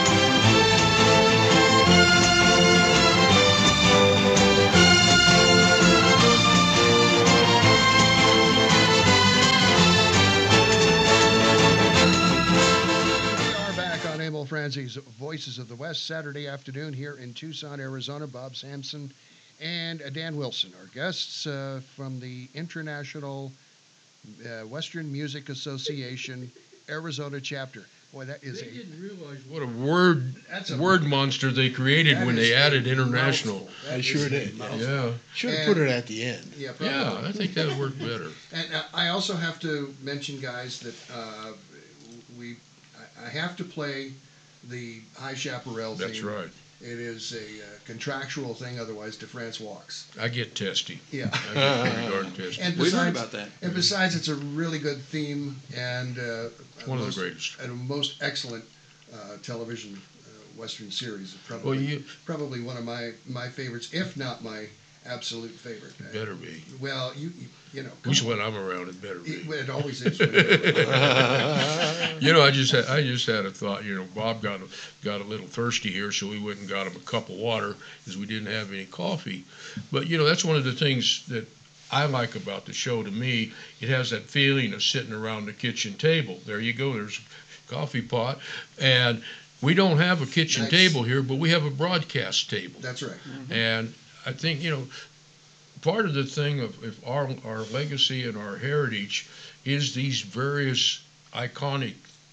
Franzi's Voices of the West, Saturday afternoon here in Tucson, Arizona. Bob Sampson and uh, Dan Wilson, our guests uh, from the International uh, Western Music Association Arizona chapter. Boy, that is they a... didn't realize what a word That's a word monster they created that when they is added a international. mouthful. That I is sure a did. mouthful. Yeah. Should have And- put it at the end. Yeah, probably. Yeah, I think that would work better. And uh, I also have to mention, guys, that uh, we I- I have to play the High Chaparral theme. That's right. It is a uh, contractual thing, otherwise DeFrance walks. I get testy. Yeah. I get pretty darn testy. And We've heard besides- about that. And besides, it's a really good theme and uh, One of the most, greatest. and a most excellent uh, television uh, Western series. Probably, Well, you- probably one of my, my favorites, if not my absolute favorite. Better be. Well, you you, you know. come Which on. when I'm around, it better be. It, it always is. when you're around. You know, I just had I just had a thought. You know, Bob got a, got a little thirsty here, so we went and got him a cup of water because we didn't have any coffee. But you know, that's one of the things that I like about the show. To me, it has that feeling of sitting around the kitchen table. There you go. There's a coffee pot, and we don't have a kitchen Nice. table here, but we have a broadcast table. That's right. And I think, you know, part of the thing of, of our, our legacy and our heritage is these various iconic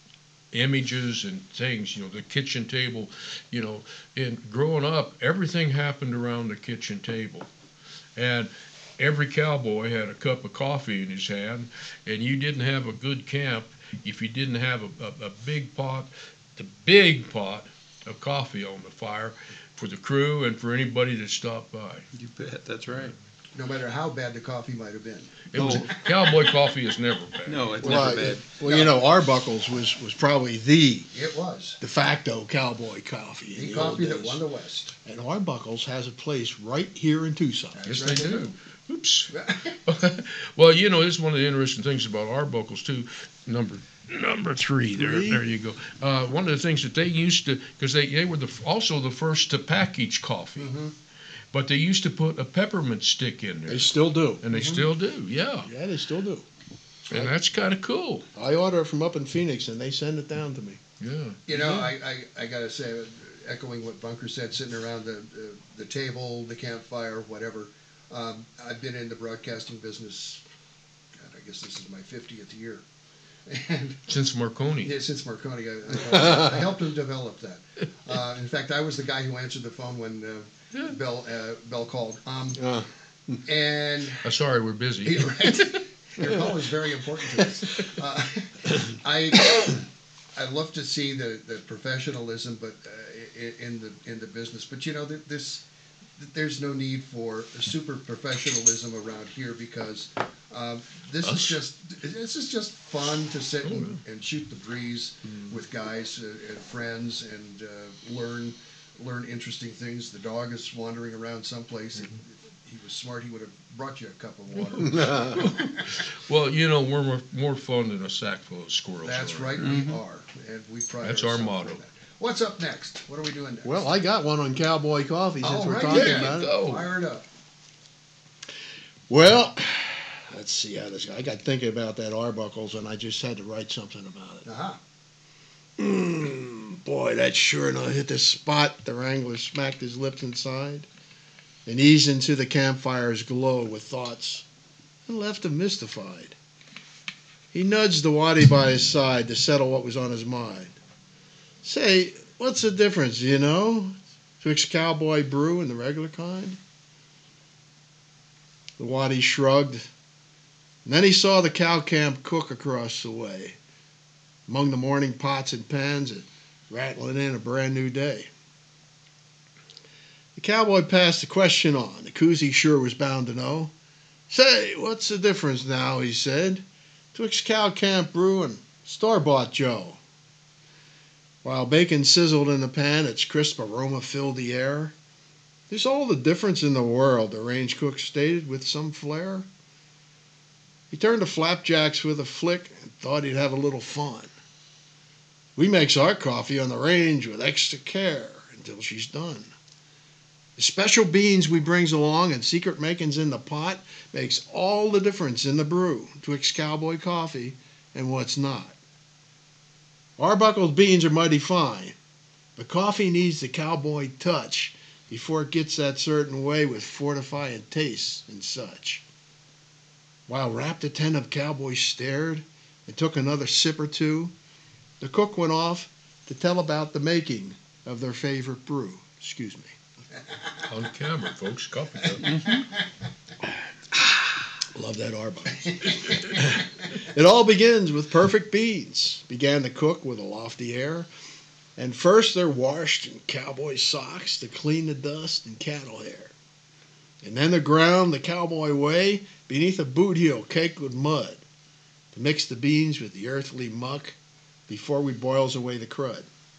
images and things, you know, the kitchen table, you know, and growing up, everything happened around the kitchen table. And every cowboy had a cup of coffee in his hand, and you didn't have a good camp if you didn't have a, a, a big pot, the big pot of coffee on the fire for the crew and for anybody that stopped by. You bet. That's right. No matter how bad the coffee might have been. It was, cowboy coffee is never bad. No, it's Well, never bad. it- well, you know, Arbuckles was, was probably the It was. de facto cowboy coffee. in The the old coffee that days. won the West. And Arbuckles has a place right here in Tucson. Yes, they do. Oops. Well, you know, it's one of the interesting things about Arbuckles too. Number number three. There, Three? there you go. Uh, one of the things that they used to, because they they were the, also the first to package coffee, Mm-hmm. but they used to put a peppermint stick in there. They still do. And they Mhm. still do. Yeah. Yeah, they still do. And that's kind of cool. I order it from up in Phoenix, and they send it down to me. Yeah. You know, Yeah. I, I, I got to say, echoing what Bunker said, sitting around the, the, the table, the campfire, whatever, um, I've been in the broadcasting business, God, I guess this is my fiftieth year. And Since Marconi. yeah, since Marconi, I, I, I helped him develop that. Uh, in fact, I was the guy who answered the phone when uh, Yeah. Bell, uh, Bell called. Um, Uh, and Uh, sorry, we're busy. right. Your call is very important to us. Uh, I I love to see the, the professionalism, but uh, i- in the in the business. But you know, th- this there's no need for super professionalism around here because um, this Us? is just this is just fun to sit and, and shoot the breeze with guys uh, and friends and uh, learn learn interesting things. The dog is wandering around someplace. If, if he was smart, he would have brought you a cup of water. Well, you know, we're more, more fun than a sack full of squirrels. That's around right, here. we are, and we pride That's our ourselves motto. on that. What's up next? What are we doing next? well, I got one on Cowboy Coffee since All we're right, talking there about you it. go. Fire it up. Well, let's see how this. I got thinking about that Arbuckles, and I just had to write something about it. Uh-huh. Mm, boy, that sure enough hit the spot. The Wrangler smacked his lips inside and eased into the campfire's glow with thoughts and left him mystified. He nudged the waddy by his side to settle what was on his mind. Say, what's the difference, do you know, twixt Cowboy brew and the regular kind? The waddy shrugged, and then he saw the cow camp cook across the way, among the morning pots and pans and rattling in a brand new day. The cowboy passed the question on. The koozie sure was bound to know. Say, what's the difference now, he said, twixt cow camp brew and store-bought Joe? While bacon sizzled in the pan, its crisp aroma filled the air. There's all the difference in the world, the range cook stated with some flair. He turned to flapjacks with a flick and thought he'd have a little fun. We makes our coffee on the range with extra care until she's done. The special beans we brings along and secret makings in the pot makes all the difference in the brew twixt Cowboy Coffee and what's not. Arbuckle's beans are mighty fine, but coffee needs the cowboy touch before it gets that certain way with fortifying tastes and such. While rapt attentive cowboys stared and took another sip or two, the cook went off to tell about the making of their favorite brew. Excuse me. On camera, folks. Coffee cup. Love that Arbuckle. It all begins with perfect beans, began the cook with a lofty air. And first they're washed in cowboy socks to clean the dust and cattle hair. And then they're ground the cowboy way beneath a boot heel caked with mud to mix the beans with the earthly muck before we boils away the crud.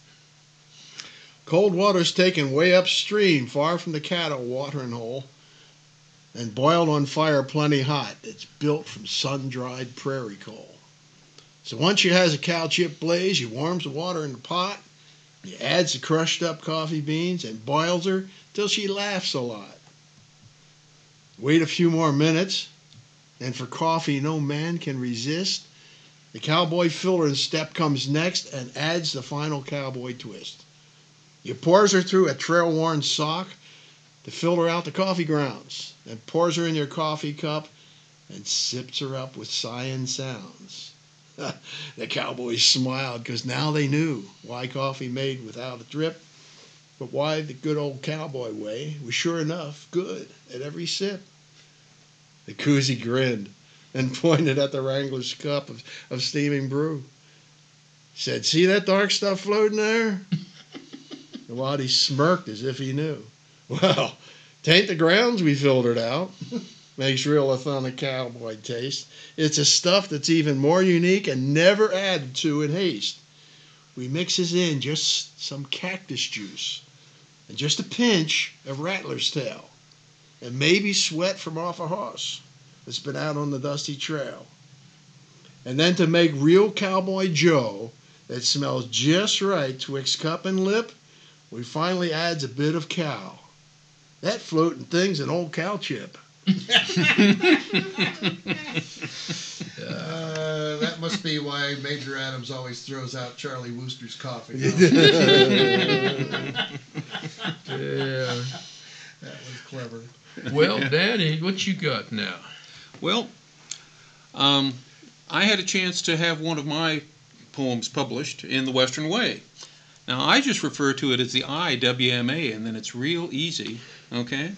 Cold water's taken way upstream, far from the cattle watering hole, and boiled on fire plenty hot. It's built from sun-dried prairie coal. So once you has a cow chip blaze, you warms the water in the pot, you adds the crushed up coffee beans and boils her till she laughs a lot. Wait a few more minutes, and for coffee no man can resist, the cowboy filter step comes next and adds the final cowboy twist. You pours her through a trail-worn sock to filter out the coffee grounds, and pours her in your coffee cup and sips her up with sighing sounds. The cowboys smiled because now they knew why coffee made without a drip, but why the good old cowboy way was sure enough good at every sip. The koozie grinned and pointed at the Wrangler's cup of, of steaming brew. Said, see that dark stuff floating there? The waddy smirked as if he knew. Well, tain't the grounds we filtered out. Makes real authentic cowboy taste. It's a stuff that's even more unique and never added to in haste. We mixes in just some cactus juice and just a pinch of rattler's tail. and maybe sweat from off a horse that's been out on the dusty trail. And then to make real Cowboy Joe that smells just right twixt cup and lip, we finally adds a bit of cow. That floating thing's an old cow chip. Uh, that must be why Major Adams always throws out Charlie Wooster's coffee. Yeah. That was clever. Well, Danny, what you got now? Well, um, I had a chance to have one of my poems published in the Western Way. Now, I just refer to it as the I W M A, and then it's real easy, okay?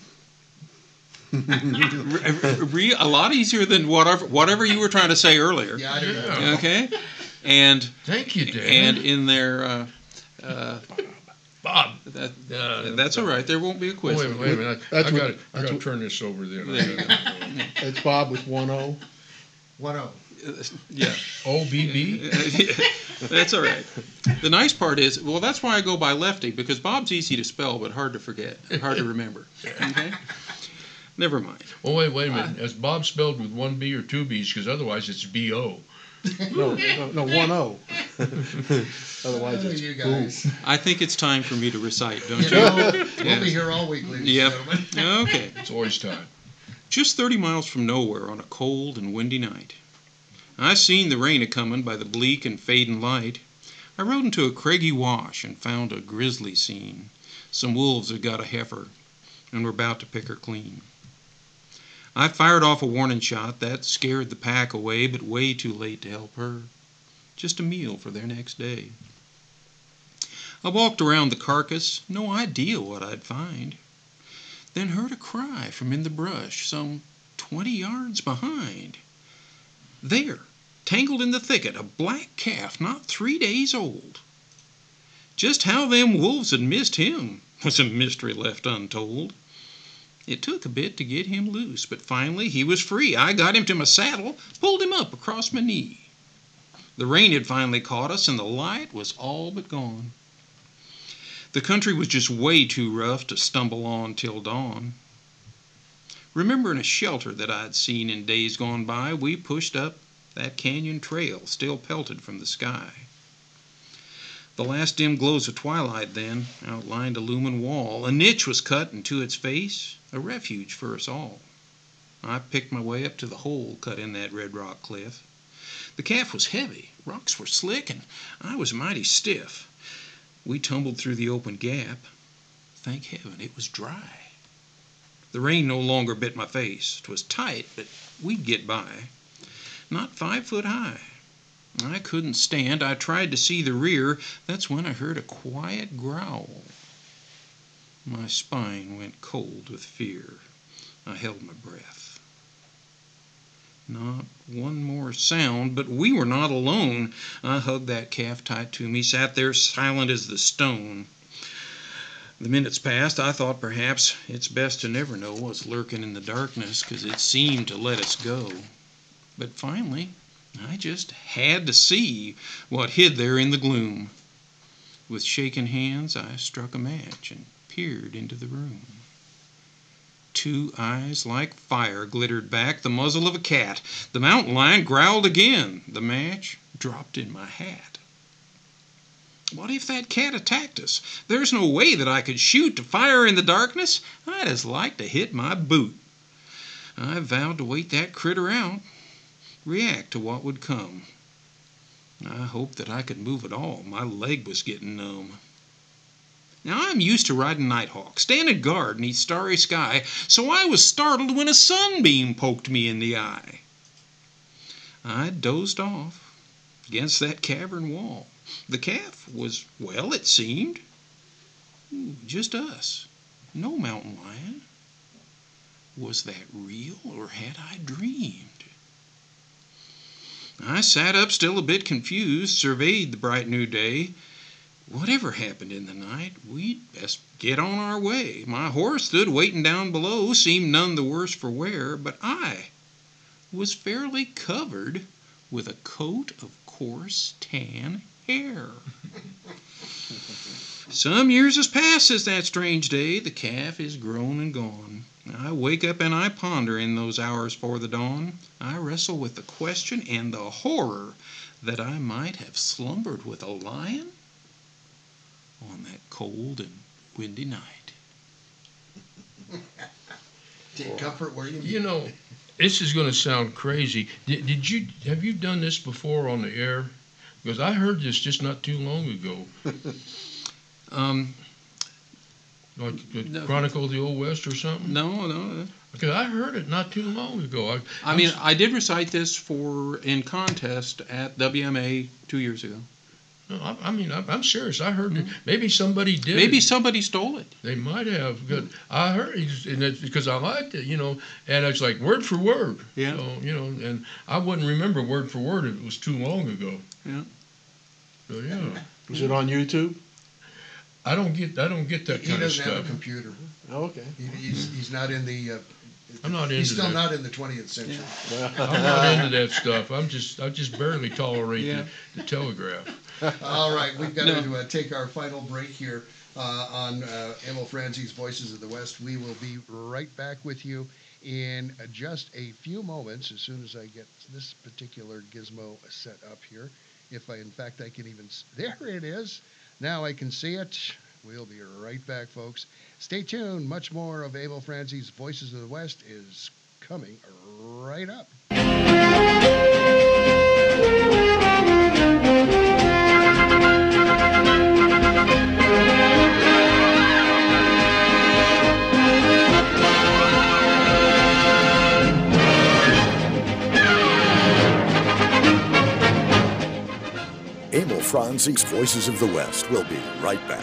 Re- a lot easier than whatever whatever you were trying to say earlier. Yeah, I do know. Okay, and thank you, Dan. And in there, uh, uh, Bob. That, uh, that's all right. There won't be a quiz. Oh, wait, wait a minute. I, That's I what- got I that's got to what- turn this over then. It's Bob with one O. One O. Yeah. O B B? That's all right. The nice part is, well, that's why I go by Lefty, because Bob's easy to spell but hard to forget, hard to remember. Okay? Never mind. Oh, wait, wait a minute. Is Bob spelled with one B or two B's? Because otherwise it's B O. No, no, no, one O. Otherwise Oh, it's you guys. I think it's time for me to recite, don't You you? know, we'll Yes. be here all week, ladies Yep. and gentlemen. Okay. It's always time. Just thirty miles from nowhere on a cold and windy night. I seen the rain a-comin' by the bleak and fadin' light. I rode into a craggy wash and found a grisly scene. Some wolves had got a heifer and were about to pick her clean. I fired off a warning shot that scared the pack away, but way too late to help her. Just a meal for their next day. I walked around the carcass, no idea what I'd find. Then heard a cry from in the brush, some twenty yards behind. There, tangled in the thicket, a black calf not three days old. Just how them wolves had missed him was a mystery left untold. It took a bit to get him loose, but finally he was free. I got him to my saddle, pulled him up across my knee. The rain had finally caught us, and the light was all but gone. The country was just way too rough to stumble on till dawn. Remembering a shelter that I'd seen in days gone by, we pushed up that canyon trail, still pelted from the sky. The last dim glows of twilight then outlined a looming wall. A niche was cut into its face, a refuge for us all. I picked my way up to the hole cut in that red rock cliff. The calf was heavy, rocks were slick, and I was mighty stiff. We tumbled through the open gap. Thank heaven it was dry. The rain no longer bit my face. 'Twas tight, but we'd get by. Not five foot high. I couldn't stand. I tried to see the rear. That's when I heard a quiet growl. My spine went cold with fear. I held my breath. Not one more sound, but we were not alone. I hugged that calf tight to me, sat there silent as the stone. The minutes passed. I thought perhaps it's best to never know what's lurking in the darkness, 'cause it seemed to let us go. But finally, I just had to see what hid there in the gloom. With shaking hands, I struck a match and peered into the room. Two eyes like fire glittered back, the muzzle of a cat. The mountain lion growled again. The match dropped in my hat. What if that cat attacked us? There's no way that I could shoot to fire in the darkness. I'd as like to hit my boot. I vowed to wait that critter out, react to what would come. I hoped that I could move at all. My leg was getting numb. Now, I'm used to riding Nighthawk, standing guard 'neath starry sky, so I was startled when a sunbeam poked me in the eye. I dozed off against that cavern wall. The calf was, well, it seemed, just us, no mountain lion. Was that real, or had I dreamed? I sat up, still a bit confused, surveyed the bright new day. Whatever happened in the night, we'd best get on our way. My horse stood waiting down below, seemed none the worse for wear, but I was fairly covered with a coat of coarse tan hair. Some years has passed since that strange day. The calf is grown and gone. I wake up and I ponder in those hours for the dawn. I wrestle with the question and the horror that I might have slumbered with a lion on that cold and windy night. Take comfort where you need. You know, this is going to sound crazy. Did, did you have you done this before on the air? Because I heard this just not too long ago. um, like uh, no. Chronicle of the Old West or something? No, no. Because I heard it not too long ago. I, I mean, I did recite this for in contest at W M A two years ago. No, I, I mean, I'm, I'm serious. I heard it. Maybe somebody did. Maybe it. somebody stole it. They might have. Good. I heard it, and it's because I liked it, you know, and it's like word for word. Yeah. So, you know, and I wouldn't remember word for word if it was too long ago. Yeah. So yeah. Was it on YouTube? I don't get. I don't get that He kind of doesn't stuff. have a computer. Oh, okay. He, he's, he's not in the. Uh, I'm not He's into still that. not in the twentieth century. Yeah. I'm not into that stuff. I'm just. I just barely tolerate Yeah. the, the telegraph. All right, we've got No. to uh, take our final break here uh, on uh, Emil Franzi's Voices of the West. We will be right back with you in uh, just a few moments as soon as I get this particular gizmo set up here. If I, in fact, I can even... S- there it is. Now I can see it. We'll be right back, folks. Stay tuned. Much more of Emil Franzi's Voices of the West is coming right up. Emil Franzi's Voices of the West will be right back.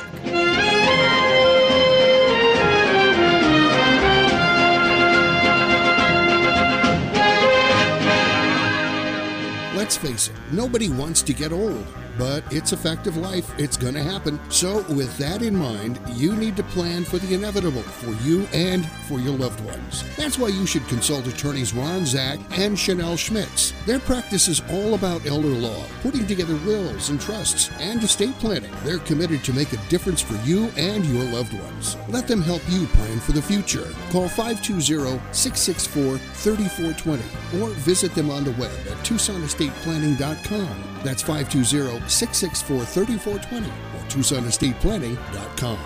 Let's face it, nobody wants to get old, but it's a fact of life. It's going to happen. So with that in mind, you need to plan for the inevitable for you and for your loved ones. That's why you should consult attorneys Ron Zach and Chanel Schmitz. Their practice is all about elder law, putting together wills and trusts, and estate planning. They're committed to make a difference for you and your loved ones. Let them help you plan for the future. Call five two zero, six six four, three four two zero or visit them on the web at tucson estate planning dot com. That's five two zero, six six four, three four two zero or tucson estate planning dot com.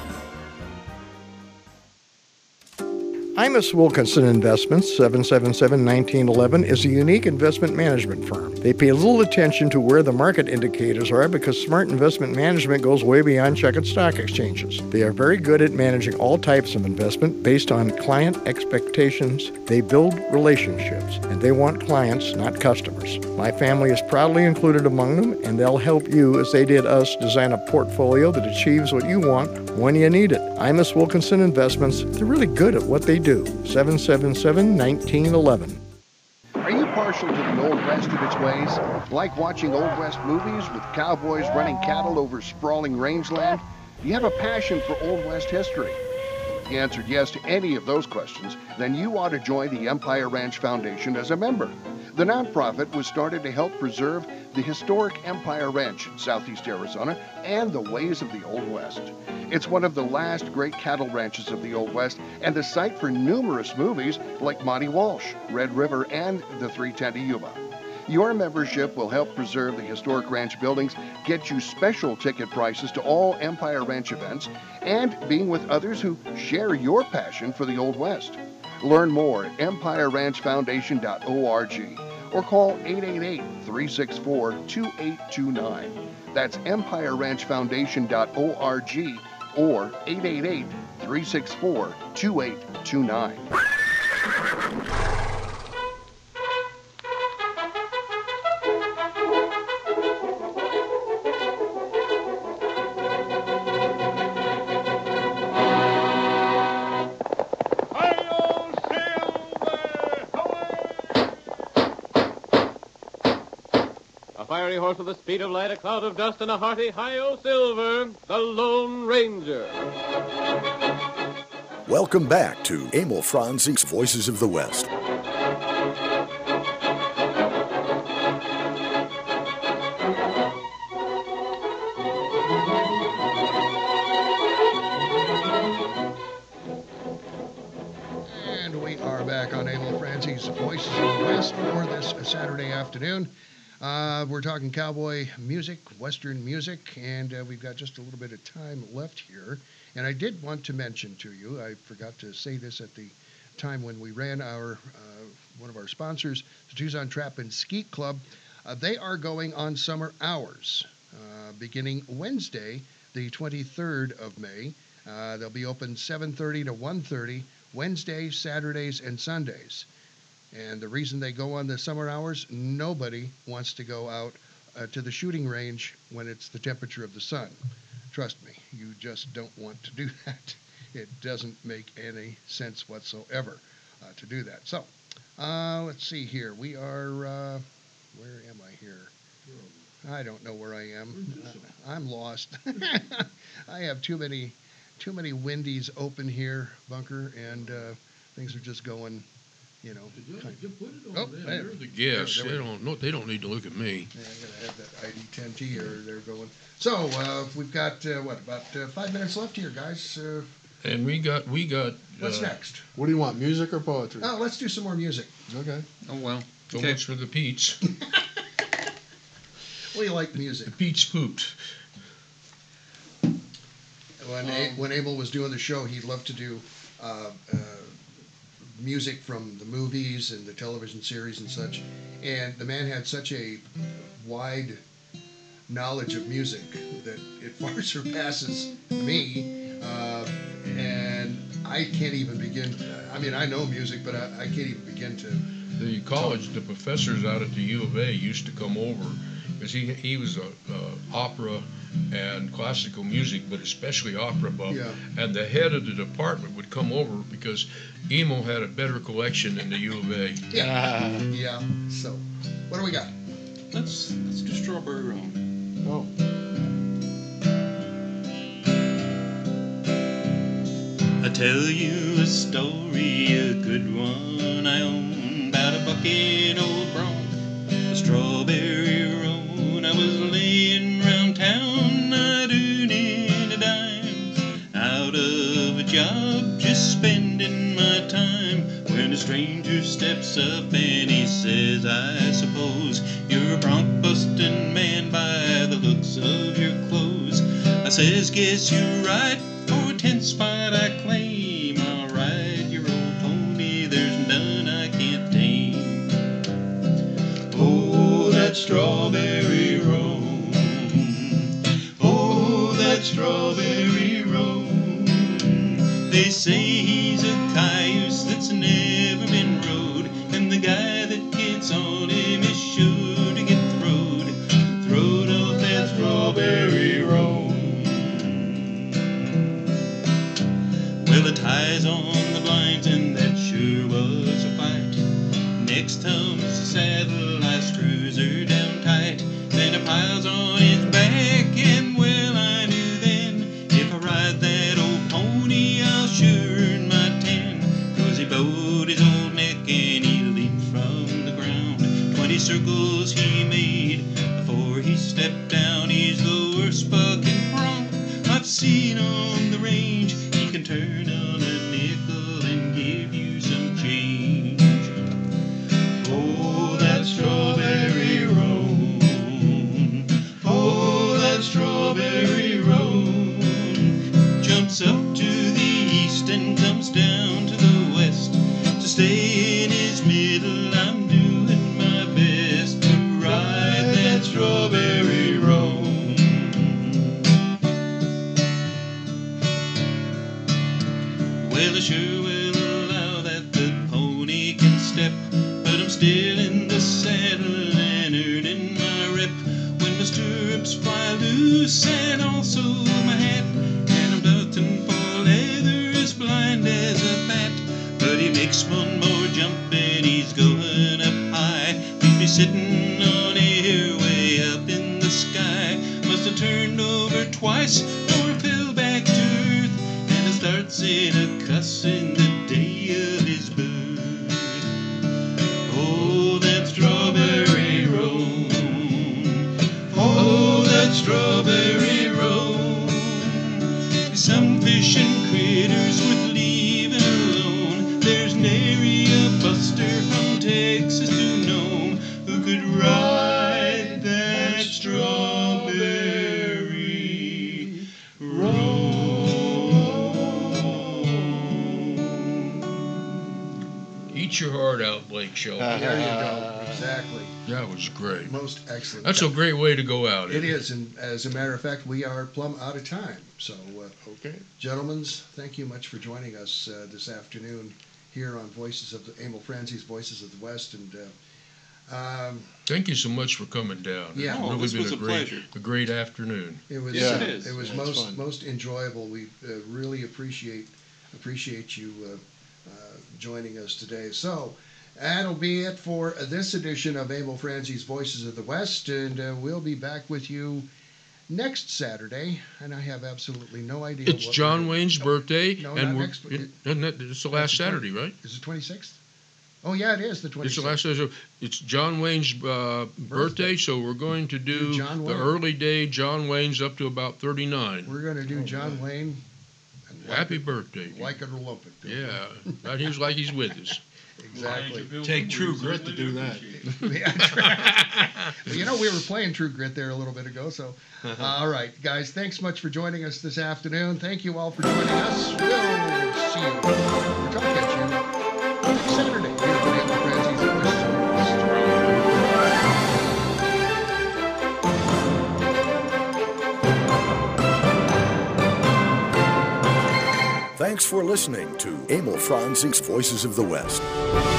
Imus Wilkinson Investments, seven seven seven, one nine one one, is a unique investment management firm. They pay little attention to where the market indicators are because smart investment management goes way beyond checkered stock exchanges. They are very good at managing all types of investment based on client expectations. They build relationships, and they want clients, not customers. My family is proudly included among them, and they'll help you, as they did us, design a portfolio that achieves what you want when you need it. Imus Wilkinson Investments, they're really good at what they do. seven seven seven, one nine one one. Are you partial to the Old West and its ways? Like watching Old West movies with cowboys running cattle over sprawling rangeland? Do you have a passion for Old West history? If you answered yes to any of those questions, then you ought to join the Empire Ranch Foundation as a member. The nonprofit was started to help preserve the historic Empire Ranch in southeast Arizona and the ways of the Old West. It's one of the last great cattle ranches of the Old West and the site for numerous movies like Monty Walsh, Red River, and The three ten to Yuma. Your membership will help preserve the historic ranch buildings, get you special ticket prices to all Empire Ranch events, and being with others who share your passion for the Old West. Learn more at empire ranch foundation dot org or call eight eight eight, three six four, two eight two nine. That's empire ranch foundation dot org or eight eight eight, three six four, two eight two nine. Fiery horse with the speed of light, a cloud of dust, and a hearty hi-yo silver, the Lone Ranger. Welcome back to Emil Franzi's Voices of the West. back on Emil Franzi's Voices of the West for this Saturday afternoon. Uh, we're talking cowboy music, Western music, and uh, we've got just a little bit of time left here. And I did want to mention to you, I forgot to say this at the time when we ran our uh, one of our sponsors, the Tucson Trap and Skeet Club. Uh, they are going on summer hours uh, beginning Wednesday, the twenty-third of May. Uh, they'll be open seven thirty to one thirty Wednesdays, Saturdays, and Sundays. And the reason they go on the summer hours, nobody wants to go out uh, to the shooting range when it's the temperature of the sun. Trust me, you just don't want to do that. It doesn't make any sense whatsoever uh, to do that. So, uh, let's see here. We are, uh, where am I here? I don't know where I am. Uh, I'm lost. I have too many, too many Wendy's open here, Bunker, and uh, things are just going, you know. Kind of, put it on oh, them. there. They're the guests. There, they there don't. No, they don't need to look at me. Yeah, I gotta have that I D ten T or they're going. So uh, we've got uh, what about uh, five minutes left here, guys. Uh, And we got, we got. what's uh, next? What do you want, music or poetry? Oh, let's do some more music. Okay. Oh, well. So Okay. much for the Pete's. We like music. Pete's pooped. When, A- when Abel was doing the show, he loved to do uh, uh, music from the movies and the television series and such. And the man had such a wide knowledge of music that it far surpasses me. Uh, and I can't even begin. I mean, I know music, but I, I can't even begin to. The college, the professors out at the U of A used to come over because he he was a, a opera and classical music, but especially opera buff. Yeah. And the head of the department would come over because Emo had a better collection than the U of A. Yeah. Yeah. So, what do we got? Let's let's do Strawberry Roan. Oh. I'll tell you a story, a good one I own, about a bucket old bronc, a strawberry roan. I was laying round town, not earning a dime, out of a job, just spending my time, when a stranger steps up and he says, I suppose you're a bronc busting man by the looks of your clothes. I says, guess you're right, for a ten spot I claim, I'll ride your old pony, there's none I can't tame. Oh, that strawberry roan, oh, that strawberry roan. They say he's a cayuse that's never been rode, and the guy that gets on him is sure to get throwed, throwed off that strawberry roan. Well, the tie's on the blinds, and that sure was a fight. Next comes the saddle, I screws her down tight, then I piles on his back, and well, I knew then, if I ride that old pony, I'll sure earn my ten, 'cause he bowed his old neck and he leaped from the ground. Twenty circles he made before he stepped down. He's the worst bucking bronc I've seen on the range. He can turn on a nickel and give you some change. Oh, that strawberry roan, oh, that strawberry roan, jumps up to the east and comes down to the west. To stay in his middle, I'm doing my best to ride that strawberry roan. Well, I sure will allow that the pony can step, but I'm still in the saddle and earning my rep. When my stirrups fly loose and also my hat, and I'm nothing for leather, as blind as a bat. But he makes one more jump and he's going up high, leaves me sitting on air way up in the sky. Must have turned over twice or fell back to earth, and I starts in a cussing the day of his birth. Oh, that strawberry roan, oh, that strawberry roan. Some fishing critters worth leaving alone. There's nary a Eat your heart out, Blake Shelton. There you go. Exactly. That was great. Most excellent. That's a great way to go out. It is, and as a matter of fact, we are plumb out of time. So, uh, okay, gentlemen, thank you much for joining us uh, this afternoon here on Voices of the Emil Franzi's Voices of the West, and. Uh, Um, Thank you so much for coming down. Yeah, it's oh, really this been was a, a great, pleasure. a great afternoon. It was. Yeah, uh, it is. It was Yeah, it's most fun. most enjoyable. We uh, really appreciate appreciate you uh, uh, joining us today. So that'll be it for this edition of Emil Franzi's Voices of the West, and uh, we'll be back with you next Saturday. And I have absolutely no idea. It's what John we're- Wayne's birthday, No, and not we're next. it, isn't that, it's the last the twenty Saturday, right? Is it twenty-sixth? Oh yeah, it is the It's twenty-sixth. the last Saturday. It's John Wayne's uh, birthday, so we're going to do John the Wayne. early day John Wayne's up to about thirty-nine. We're going to do John Wayne. and Happy like it- birthday. Like it or lump it. Yeah, right. He's like he's with us. Exactly. Take True Grit to do that. Yeah, well, you know, we were playing True Grit there a little bit ago. So, uh, all right, guys, thanks much for joining us this afternoon. Thank you all for joining us. We'll see you. We'll talk at you next Saturday here at the Emil Franzi's Voices of Thanks for listening to Emil Franzi's Voices of the West.